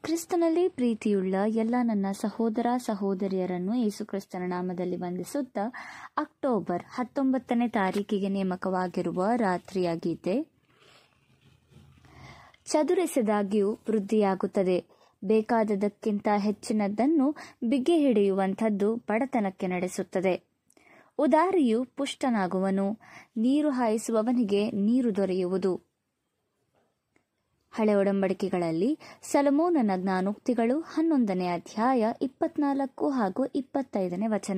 ಕ್ರಿಸ್ತನಲ್ಲಿ ಪ್ರೀತಿಯುಳ್ಳ ಎಲ್ಲ ನನ್ನ ಸಹೋದರ ಸಹೋದರಿಯರನ್ನು ಯೇಸುಕ್ರಿಸ್ತನ ನಾಮದಲ್ಲಿ ವಂದಿಸುತ್ತಾ ಅಕ್ಟೋಬರ್ 19ನೇ ತಾರೀಕಿಗೆ ನೇಮಕವಾಗಿರುವ ರಾತ್ರಿಯ ಗೀತೆ. ಚದುರಿಸಿದಾಗ್ಯೂ ವೃದ್ಧಿಯಾಗುತ್ತದೆ, ಬೇಕಾದದಕ್ಕಿಂತ ಹೆಚ್ಚಿನದನ್ನು ಬಿಗಿ ಹಿಡಿಯುವಂಥದ್ದು ಬಡತನಕ್ಕೆ ನಡೆಸುತ್ತದೆ. ಉದಾರಿಯು ಪುಷ್ಟನಾಗುವನು, ನೀರು ಹಾಯಿಸುವವನಿಗೆ ನೀರು ದೊರೆಯುವುದು. ಹಳೆ ಒಡಂಬಡಿಕೆಗಳಲ್ಲಿ ಸೊಲೊಮೋನನ ಜ್ಞಾನೋಕ್ತಿಗಳು 11ನೇ ಅಧ್ಯಾಯ 24 ಹಾಗೂ 25ನೇ ವಚನ.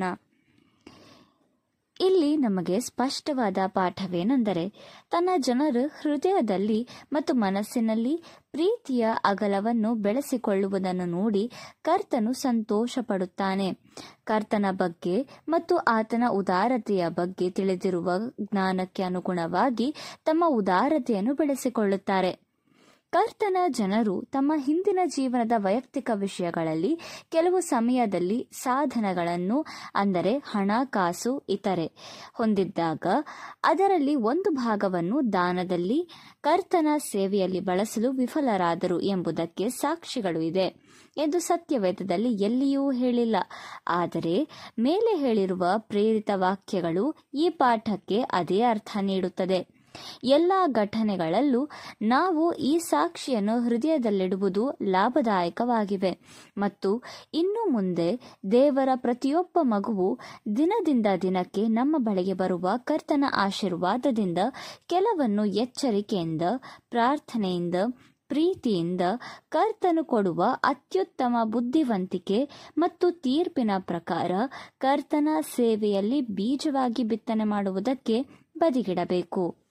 ಇಲ್ಲಿ ನಮಗೆ ಸ್ಪಷ್ಟವಾದ ಪಾಠವೇನೆಂದರೆ, ತನ್ನ ಜನರ ಹೃದಯದಲ್ಲಿ ಮತ್ತು ಮನಸ್ಸಿನಲ್ಲಿ ಪ್ರೀತಿಯ ಅಗಲವನ್ನು ಬೆಳೆಸಿಕೊಳ್ಳುವುದನ್ನು ನೋಡಿ ಕರ್ತನು ಸಂತೋಷ ಪಡುತ್ತಾನೆ. ಕರ್ತನ ಬಗ್ಗೆ ಮತ್ತು ಆತನ ಉದಾರತೆಯ ಬಗ್ಗೆ ತಿಳಿದಿರುವ ಜ್ಞಾನಕ್ಕೆ ಅನುಗುಣವಾಗಿ ತಮ್ಮ ಉದಾರತೆಯನ್ನು ಬೆಳೆಸಿಕೊಳ್ಳುತ್ತಾರೆ. ಕರ್ತನ ಜನರು ತಮ್ಮ ಹಿಂದಿನ ಜೀವನದ ವೈಯಕ್ತಿಕ ವಿಷಯಗಳಲ್ಲಿ ಕೆಲವು ಸಮಯದಲ್ಲಿ ಸಾಧನಗಳನ್ನು, ಅಂದರೆ ಹಣ, ಕಾಸು, ಇತರೆ ಹೊಂದಿದ್ದಾಗ ಅದರಲ್ಲಿ ಒಂದು ಭಾಗವನ್ನು ದಾನದಲ್ಲಿ, ಕರ್ತನ ಸೇವೆಯಲ್ಲಿ ಬಳಸಲು ವಿಫಲರಾದರು ಎಂಬುದಕ್ಕೆ ಸಾಕ್ಷಿಗಳು ಇದೆ ಎಂದು ಸತ್ಯವೇದದಲ್ಲಿ ಎಲ್ಲಿಯೂ ಹೇಳಿಲ್ಲ. ಆದರೆ ಮೇಲೆ ಹೇಳಿರುವ ಪ್ರೇರಿತ ವಾಕ್ಯಗಳು ಈ ಪಾಠಕ್ಕೆ ಅದೇ ಅರ್ಥ ನೀಡುತ್ತದೆ. ಎಲ್ಲ ಘಟನೆಗಳಲ್ಲೂ ನಾವು ಈ ಸಾಕ್ಷಿಯನ್ನು ಹೃದಯದಲ್ಲಿಡುವುದು ಲಾಭದಾಯಕವಾಗಿವೆ ಮತ್ತು ಇನ್ನು ಮುಂದೆ ದೇವರ ಪ್ರತಿಯೊಬ್ಬ ಮಗುವು ದಿನದಿಂದ ದಿನಕ್ಕೆ ನಮ್ಮ ಬಳಿಗೆ ಬರುವ ಕರ್ತನ ಆಶೀರ್ವಾದದಿಂದ ಕೆಲವನ್ನು ಎಚ್ಚರಿಕೆಯಿಂದ, ಪ್ರಾರ್ಥನೆಯಿಂದ, ಪ್ರೀತಿಯಿಂದ, ಕರ್ತನು ಕೊಡುವ ಅತ್ಯುತ್ತಮ ಬುದ್ಧಿವಂತಿಕೆ ಮತ್ತು ತೀರ್ಪಿನ ಪ್ರಕಾರ ಕರ್ತನ ಸೇವೆಯಲ್ಲಿ ಬೀಜವಾಗಿ ಬಿತ್ತನೆ ಮಾಡುವುದಕ್ಕೆ ಬದಿಗಿಡಬೇಕು.